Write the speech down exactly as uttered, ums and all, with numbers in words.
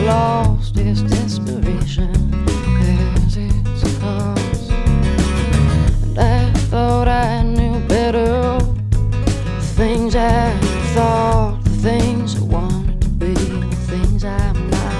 lost its desperation, 'cause it's a cost. And I thought I knew better. The things I thought, the things I wanted to be, the things I'm not.